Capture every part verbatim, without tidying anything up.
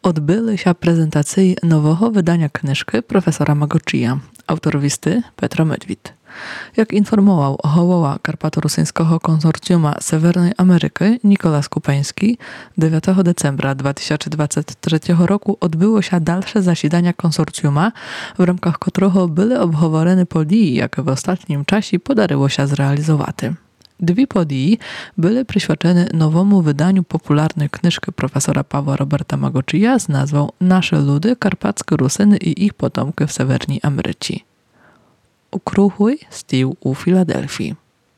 odbyły się prezentacje nowego wydania książki profesora Magoczija, autorowisty Petro Medwid. Jak informował hołowa Karpato-Rosyjskiego konsorcjuma Sewernej Ameryki Nikolas Kupeński, dziewiątego decembra dwa tysiące dwudziestego trzeciego roku odbyło się dalsze zasiedania konsorcjuma, w ramach którego były obговорені podії, jakie w ostatnim czasie podaryło się zrealizować. Dwie podії były przyświadczone nowemu wydaniu popularnej książki profesora Pawła Roberta Magoczija z nazwą Nasze ludy, karpackie Rusyny i ich potomki w Sewernej Ameryce. Okrągły stół u Filadelfii.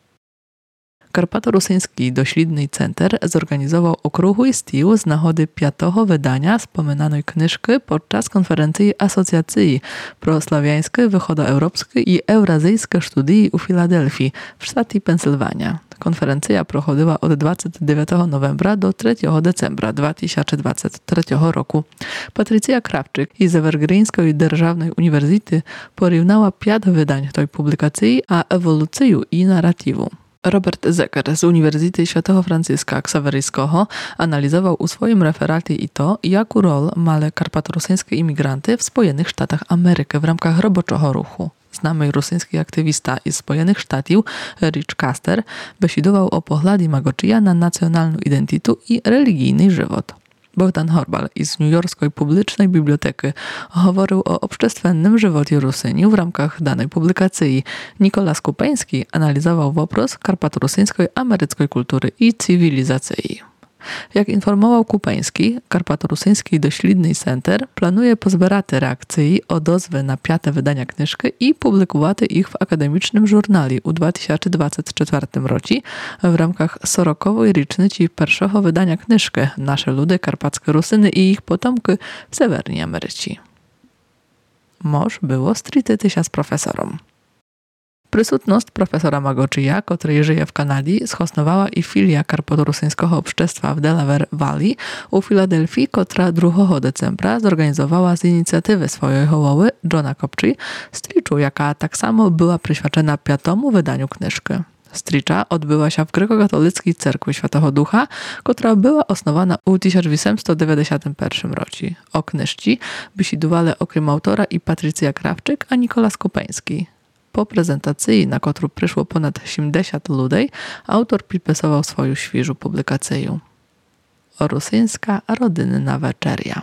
Karpato-Rosyjski Doślidny Center zorganizował okrągły stół z nagody piątego wydania wspominanej książki podczas konferencji Asocjacji Proslawiańskiej, Wychodoeuropskiej i Eurazyjskiej Studii u Filadelfii w sztacie Pensylwania. Konferencja prochodziła od dwudziestego dziewiątego novembra do trzeciego decembra dwa tysiące dwudziestego trzeciego roku. Patrycja Krawczyk z Evergreenskiej Державnej Uniwersytety porównała pięć wydań tej publikacji a ewolucję i narratiwu. Robert Zeker z Uniwersytetu Świętego Franciszka Ksaweryjskiego analizował u swoim referacie i to, jaką rolę mają karpato-rosyjskie imigranty w Spojenych Sztatach Ameryki w ramach roboczego ruchu. Znamy rosyjski aktywista z Spojenych Sztatów Rich Caster besiedował o poglądzie Magoczija na nacjonalną identytet i religijny żywot. Bogdan Horbal z newyorskiej publicznej biblioteki mówił o obszczestwennym żywocie Rusyniów w ramach danej publikacji. Nikolas Kupeński analizował wopros karpato-rosyjskiej ameryckiej kultury i cywilizacji. Jak informował Kupeński, Karpato-Rosyjski Doślidny Center planuje pozbierać reakcje odozwy na piąte wydania książki i publikować ich w akademicznym żurnali u dwa tysiące dwudziestym czwartym roku w ramach sorokowej rocznicy pierwszego wydania książki Nasze ludy, karpackie Rusyny i ich potomki w Sewernej Ameryce. Moż było strytyty się z profesorem. Prysutność profesora Magoczija, który żyje w Kanadzie, schosnowała i filia Karpato-Rosyjskiego Obszczestwa w Delaware Valley u Filadelfii, która drugiego decembra zorganizowała z inicjatywy swojej hołowy Johna Kopczy striczu, jaka tak samo była przyświadczona piątemu wydaniu książki. Stricza odbyła się w Grekokatolickiej Cerkwi Świętego Ducha, która była osnowana u tysiąc osiemset dziewięćdziesiątym pierwszym roku. O książce biesiedowali okrem autora i Patrycja Krawczyk, a Nikolas Kupeński. Po prezentacji, na którą przyszło ponad siedemdziesiąt ludzi, autor przypisywał swoją świeżą publikację. Rosyjska rodzinna wieczeria.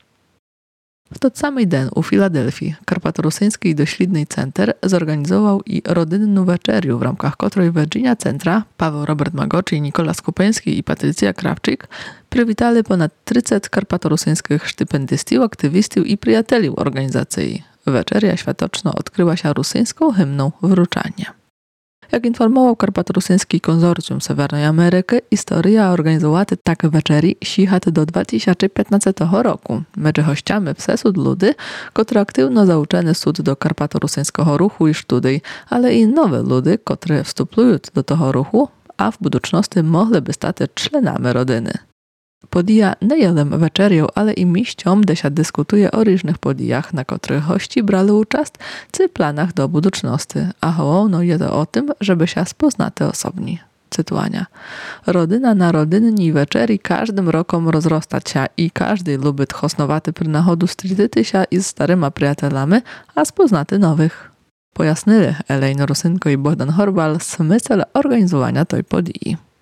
W ten sam dzień u Filadelfii Karpato-Rosyjski Doślidny Center zorganizował i rodzinną wieczerię, w ramach której Virginia Centra, Paweł Robert Magoczy, Nikolas Kupeński i Patrycja Krawczyk przywitali ponad trzydziestu karpato-rosyjskich stypendystów, aktywistów i przyjaciół organizacji. Wieczeria światoczna odkryła się rosyjską hymną Wróczanie. Jak informował Karpato-Rosyjski Konsorcjum Sewernej Ameryki, historia organizowaty tak wieczerii sięga do dwa tysiące piętnastego roku. Między hościami wsesud ludy, które aktywno zauczone są do karpato-rosyjskiego ruchu i studii, ale i nowe ludy, które wstępują do tego ruchu, a w budućności mogliby stać członami rodziny. Podija nie jedem wieczerią, ale i miściom, gdzie się dyskutuje o różnych podijach, na których hości brali uczest, czy planach do budućności, a hołowno jest o tym, żeby się spoznać osobni. Cytuania. Rodyna na rodynni wieczeri każdym rokom rozrostać się i każdy lubi hosnowaty przy nachodu strytyty się i z starymi przyjacielami, a spoznaty nowych. Pojasnili Elejno Rusynko i Bogdan Horbal smysł organizowania tej podii.